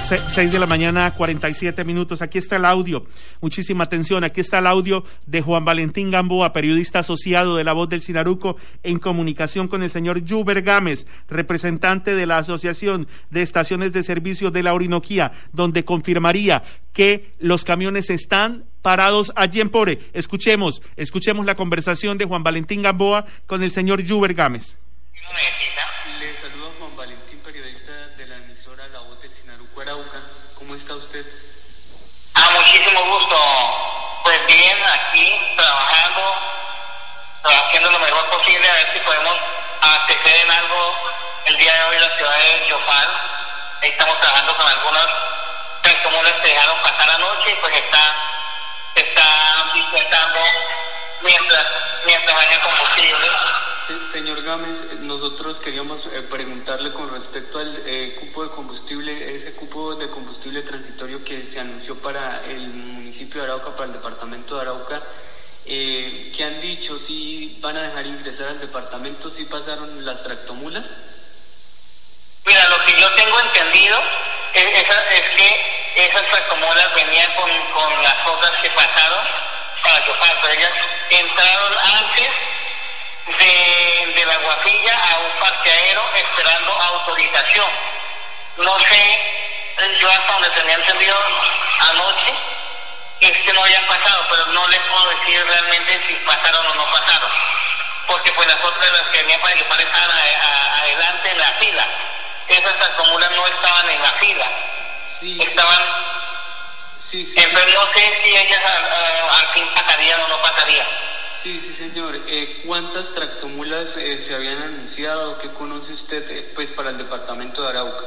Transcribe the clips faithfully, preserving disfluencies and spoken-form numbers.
seis de la mañana, cuarenta y siete minutos. Aquí está el audio. Muchísima atención. Aquí está el audio de Juan Valentín Gamboa, periodista asociado de La Voz del Sinaruco, en comunicación con el señor Yuber Gámez, representante de la Asociación de Estaciones de Servicio de la Orinoquía, donde confirmaría que los camiones están parados allí en Pore. Escuchemos, escuchemos la conversación de Juan Valentín Gamboa con el señor Yuber Gámez. Le saludo a Juan Valentín, periodista de la emisora La Voz del Sinaruco Arauca. ¿Cómo está usted? Ah, muchísimo gusto. Pues bien, aquí trabajando, haciendo lo mejor posible, a ver si podemos abastecer en algo el día de hoy en la ciudad de Yopal. Ahí estamos trabajando con algunos tractomulas que dejaron pasar anoche y pues está, está visitando mientras, mientras haya combustible. Sí, señor Gámez, nosotros queríamos eh, preguntarle con respecto al eh, cupo de combustible, ese cupo de combustible transitorio que se anunció para el municipio de Arauca, para el departamento de Arauca. Eh, ¿Qué han dicho? ¿Si van a dejar ingresar al departamento? ¿Si pasaron las tractomulas? Mira, lo que yo tengo entendido es, es, es que esas tractomulas venían con, con las otras que pasaron para Yopal, pero ellas entraron antes de, de la Guafilla a un parqueadero esperando autorización. No sé, yo hasta donde tenía entendido anoche es que no habían pasado, pero no les puedo decir realmente si pasaron o no pasaron, porque pues las otras, las que venían para Yopal, estaban a, a, adelante en la fila. Esas tractomulas no estaban en la fila, sí. estaban sí, sí, entonces no sé si ellas al fin pasarían o no pasarían. Sí, sí, señor. Eh, ¿Cuántas tractomulas eh, se habían anunciado? ¿Qué conoce usted eh, pues para el departamento de Arauca?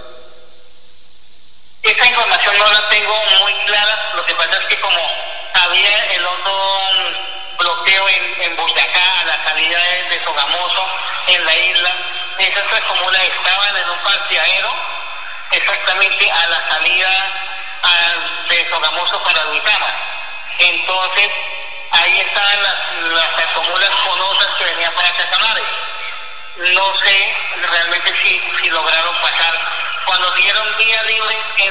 Esta información no la tengo muy clara. Lo que pasa es que como había el otro bloqueo en, en Boyacá, a la salida de, de Sogamoso, en la isla, esas tractomulas estaban en un parqueadero exactamente a la salida a, de Sogamoso para Duitama. Entonces ahí estaban las, las tractomulas con otras que venían para Casanare. No sé realmente si, si lograron pasar. Cuando dieron vía libre en,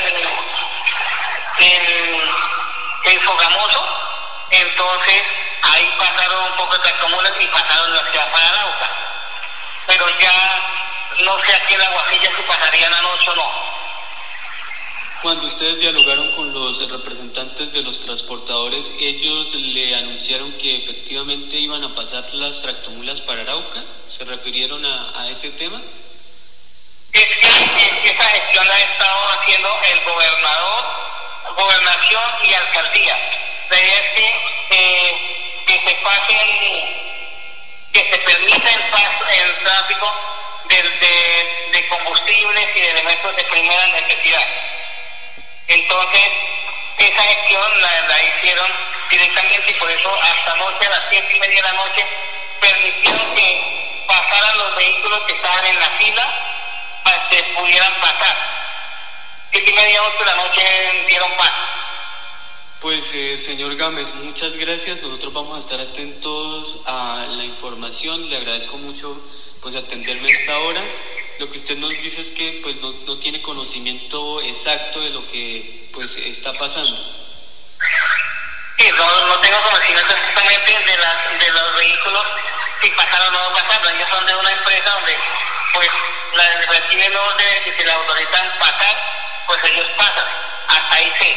en, en Sogamoso, entonces ahí pasaron un poco de tractomulas y pasaron las que van para Arauca. Pero ya no sé aquí en la Guajilla si pasarían anoche o no. Cuando ustedes dialogaron con los representantes de los transportadores, ¿ellos le anunciaron que efectivamente iban a pasar las tractomulas para Arauca? ¿Se refirieron a, a ese tema? Es que, es que esa gestión la ha estado haciendo el gobernador, gobernación y alcaldía. La idea es que, eh, que se pasen, que se permita el paso, el tráfico de, de, de combustibles y de elementos de primera necesidad. Entonces, esa gestión la, la hicieron directamente y por eso hasta noche, a las siete y media de la noche, permitieron que pasaran los vehículos que estaban en la fila para que pudieran pasar. Siete y media, ocho de la noche dieron paso. Pues, eh, señor Gámez, muchas gracias. Nosotros vamos a estar atentos a la información. Le agradezco mucho pues atenderme a esta hora. Lo que usted nos dice es que pues no, no tiene conocimiento exacto de lo que pues está pasando. Sí, no, no tengo conocimiento exactamente de, las, de los vehículos, si pasaron o no pasaron. Ellos son de una empresa donde pues la, reciben órdenes y si la autorizan pasar, pues ellos pasan. Hasta ahí sí.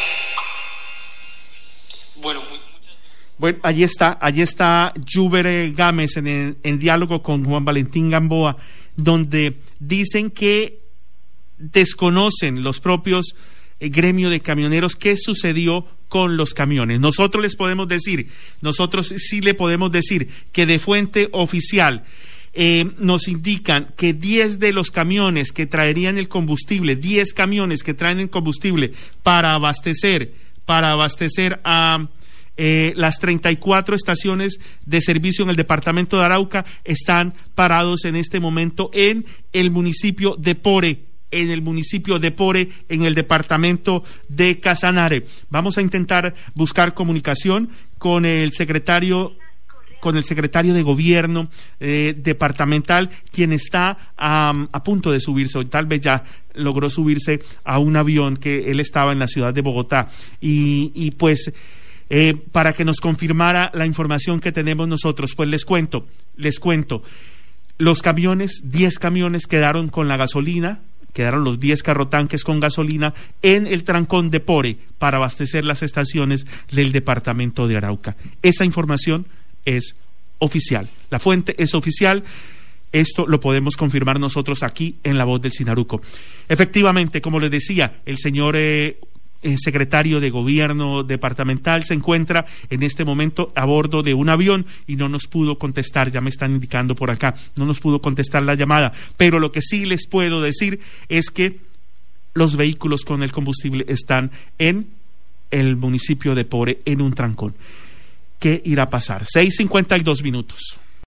Bueno, muy, bueno, allí está, allí está Yuber Gámez en, el, en diálogo con Juan Valentín Gamboa, donde dicen que desconocen los propios eh, gremio de camioneros qué sucedió con los camiones. Nosotros les podemos decir, nosotros sí le podemos decir que de fuente oficial eh, nos indican que diez de los camiones que traerían el combustible, diez camiones que traen el combustible para abastecer, para abastecer a Eh, las treinta y cuatro estaciones de servicio en el departamento de Arauca están parados en este momento en el municipio de Pore, en el municipio de Pore, en el departamento de Casanare. Vamos a intentar buscar comunicación con el secretario con el secretario de gobierno eh, departamental, quien está um, a punto de subirse, o tal vez ya logró subirse a un avión que él estaba en la ciudad de Bogotá, y, y pues eh, para que nos confirmara la información que tenemos nosotros. Pues les cuento, les cuento, los camiones, diez camiones quedaron con la gasolina, quedaron los diez carrotanques con gasolina en el trancón de Pore para abastecer las estaciones del departamento de Arauca. Esa información es oficial, la fuente es oficial. Esto lo podemos confirmar nosotros aquí en La Voz del Sinaruco. Efectivamente, como les decía, el señor eh, el secretario de gobierno departamental se encuentra en este momento a bordo de un avión y no nos pudo contestar, ya me están indicando por acá, no nos pudo contestar la llamada, pero lo que sí les puedo decir es que los vehículos con el combustible están en el municipio de Pore en un trancón. ¿Qué irá a pasar? seis cincuenta y dos minutos.